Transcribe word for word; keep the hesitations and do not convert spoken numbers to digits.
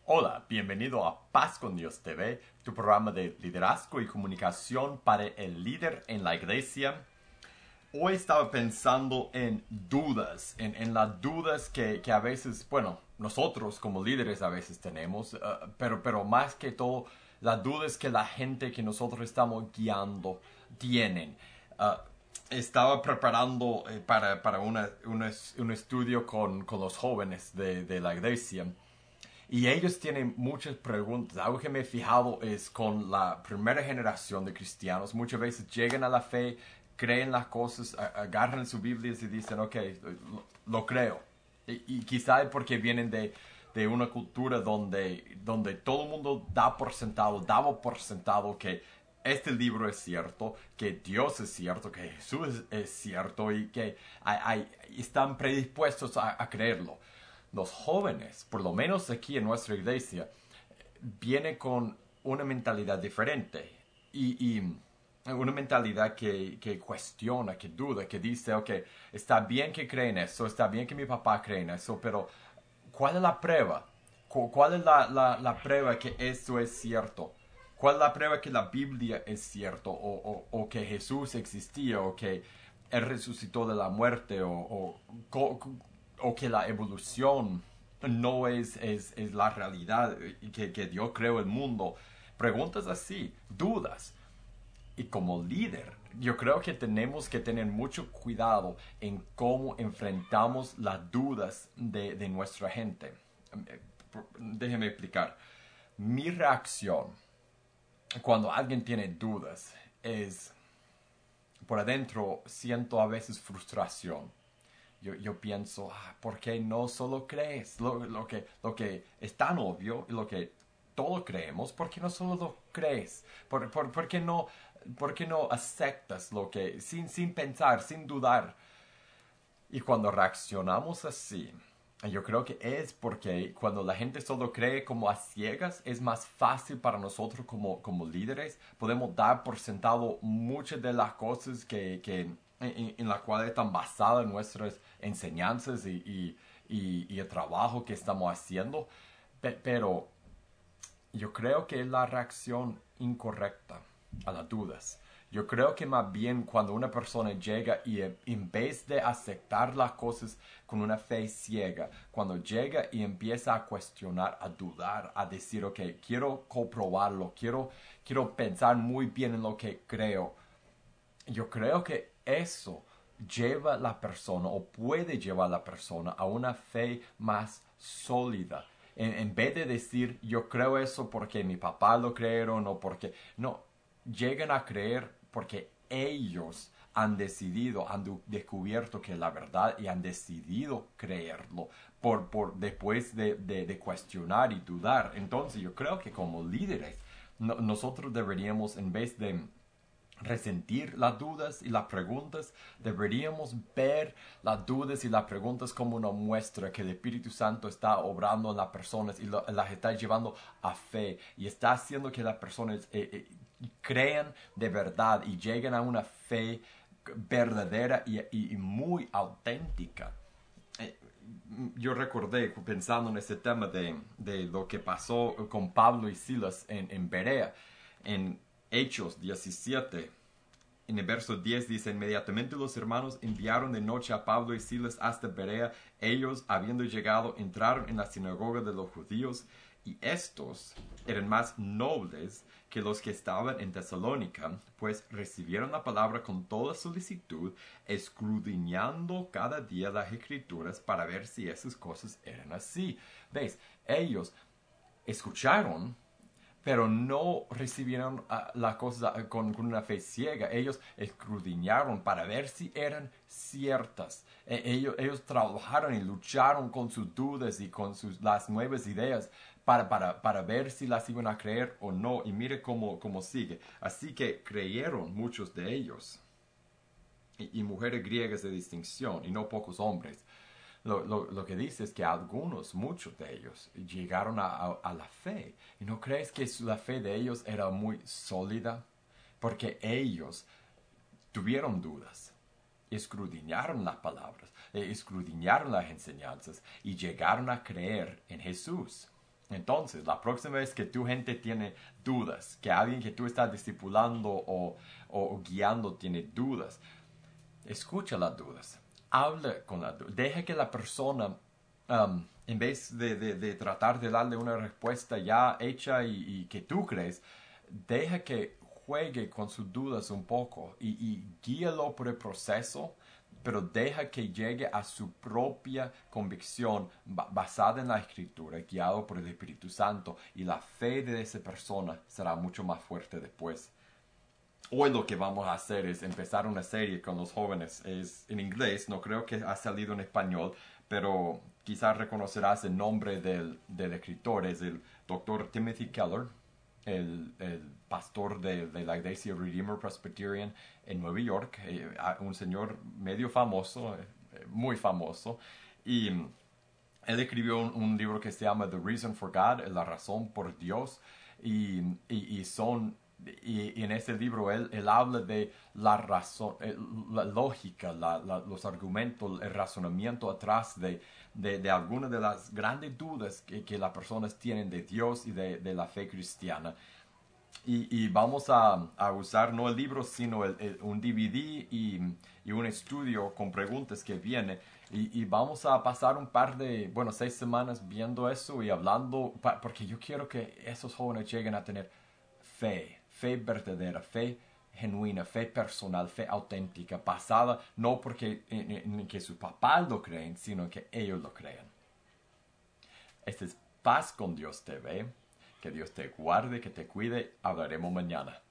Hola, bienvenido a Paz con Dios T V, tu programa de liderazgo y comunicación para el líder en la iglesia. Hoy estaba pensando en dudas, en, en las dudas que, que a veces, bueno, nosotros como líderes a veces tenemos, uh, pero, pero más que todo, las dudas que la gente que nosotros estamos guiando tienen. Uh, Estaba preparando eh, para, para una, una, un estudio con, con los jóvenes de, de la iglesia. Y ellos tienen muchas preguntas. Algo que me he fijado es con la primera generación de cristianos. Muchas veces llegan a la fe, creen las cosas, agarran su Biblia y dicen, ok, lo, lo creo. Y, y quizá es porque vienen de, de una cultura donde, donde todo el mundo da por sentado, daba por sentado que este libro es cierto, que Dios es cierto, que Jesús es, es cierto y que hay, hay, están predispuestos a, a creerlo. Los jóvenes, por lo menos aquí en nuestra iglesia, vienen con una mentalidad diferente y, y una mentalidad que, que cuestiona, que duda, que dice, ok, está bien que creen eso, está bien que mi papá cree en eso, pero ¿cuál es la prueba? ¿Cuál es la, la, la prueba que eso es cierto? ¿Cuál es la prueba que la Biblia es cierto? O, o, o que Jesús existía, o que Él resucitó de la muerte, o, o, o que la evolución no es, es, es la realidad, y que, que Dios creó el mundo. Preguntas así, dudas. Y como líder, yo creo que tenemos que tener mucho cuidado en cómo enfrentamos las dudas de, de nuestra gente. Déjeme explicar. Mi reacción cuando alguien tiene dudas es, por adentro siento a veces frustración. Yo, yo pienso, ah, ¿por qué no solo crees lo, lo, que, lo que es tan obvio y lo que todos creemos? ¿Por qué no solo lo crees? ¿Por, por, por qué no, por qué no aceptas lo que, sin, sin pensar, sin dudar? Y cuando reaccionamos así, yo creo que es porque cuando la gente solo cree como a ciegas, es más fácil para nosotros como, como líderes. Podemos dar por sentado muchas de las cosas que, que en, en las cuales están basadas nuestras enseñanzas y, y, y, y el trabajo que estamos haciendo. Pe- pero yo creo que es la reacción incorrecta a las dudas. Yo creo que más bien cuando una persona llega y en vez de aceptar las cosas con una fe ciega, cuando llega y empieza a cuestionar, a dudar, a decir, ok, quiero comprobarlo, quiero, quiero pensar muy bien en lo que creo, yo creo que eso lleva a la persona o puede llevar a la persona a una fe más sólida. En, en vez de decir yo creo eso porque mi papá lo creyeron o porque... No, llegan a creer porque ellos han decidido, han du- descubierto que es la verdad y han decidido creerlo por, por después de, de, de cuestionar y dudar. Entonces yo creo que como líderes no- nosotros deberíamos en vez de resentir las dudas y las preguntas, deberíamos ver las dudas y las preguntas como una muestra que el Espíritu Santo está obrando en las personas y lo, las está llevando a fe y está haciendo que las personas eh, eh, crean de verdad y lleguen a una fe verdadera y, y, y muy auténtica. Eh, yo recordé pensando en ese tema de, de lo que pasó con Pablo y Silas en, en Berea, en Hechos diecisiete, en el verso diez dice, inmediatamente los hermanos enviaron de noche a Pablo y Silas hasta Berea. Ellos, habiendo llegado, entraron en la sinagoga de los judíos, y estos eran más nobles que los que estaban en Tesalónica, pues recibieron la palabra con toda solicitud, escudriñando cada día las escrituras para ver si esas cosas eran así. ¿Veis? Ellos escucharon, pero no recibieron uh, la cosa uh, con, con, una fe ciega. Ellos escudriñaron para ver si eran ciertas. E ellos, ellos trabajaron y lucharon con sus dudas y con sus, las nuevas ideas para, para, para ver si las iban a creer o no. Y mire cómo, cómo sigue. Así que creyeron muchos de ellos. Y, y mujeres griegas de distinción, y no pocos hombres. Lo, lo, lo, que dice es que algunos, muchos de ellos, llegaron a, a, a la fe. ¿Y no crees que la fe de ellos era muy sólida? Porque ellos tuvieron dudas, escudriñaron las palabras, escudriñaron las enseñanzas y llegaron a creer en Jesús. Entonces, la próxima vez que tu gente tiene dudas, que alguien que tú estás discipulando o, o guiando tiene dudas, escucha las dudas, habla con la duda, deja que la persona, um, en vez de, de, de tratar de darle una respuesta ya hecha y, y que tú crees, deja que juegue con sus dudas un poco y, y guíalo por el proceso, pero deja que llegue a su propia convicción ba- basada en la Escritura, guiado por el Espíritu Santo, y la fe de esa persona será mucho más fuerte después. Hoy lo que vamos a hacer es empezar una serie con los jóvenes. Es en inglés, no creo que ha salido en español, pero quizás reconocerás el nombre del, del escritor. Es el doctor Timothy Keller, el, el pastor de, de la iglesia Redeemer Presbyterian en Nueva York. Eh, un señor medio famoso, eh, muy famoso. Y mm, él escribió un, un libro que se llama The Reason for God, La razón por Dios. Y, y, y son y, y en ese libro él, él habla de la razón, eh, la lógica, la, la, los argumentos, el razonamiento atrás de, de, de algunas de las grandes dudas que, que las personas tienen de Dios y de, de la fe cristiana. Y, y vamos a, a usar no el libro, sino el, el, un D V D y, y un estudio con preguntas que viene. Y, y vamos a pasar un par de, bueno, seis semanas viendo eso y hablando, pa, porque yo quiero que esos jóvenes lleguen a tener fe, fe verdadera, fe genuina, fe personal, fe auténtica, basada no porque en, en que sus papás lo creen, sino que ellos lo crean. Este es Paz con Dios T V. Que Dios te guarde, que te cuide. Hablaremos mañana.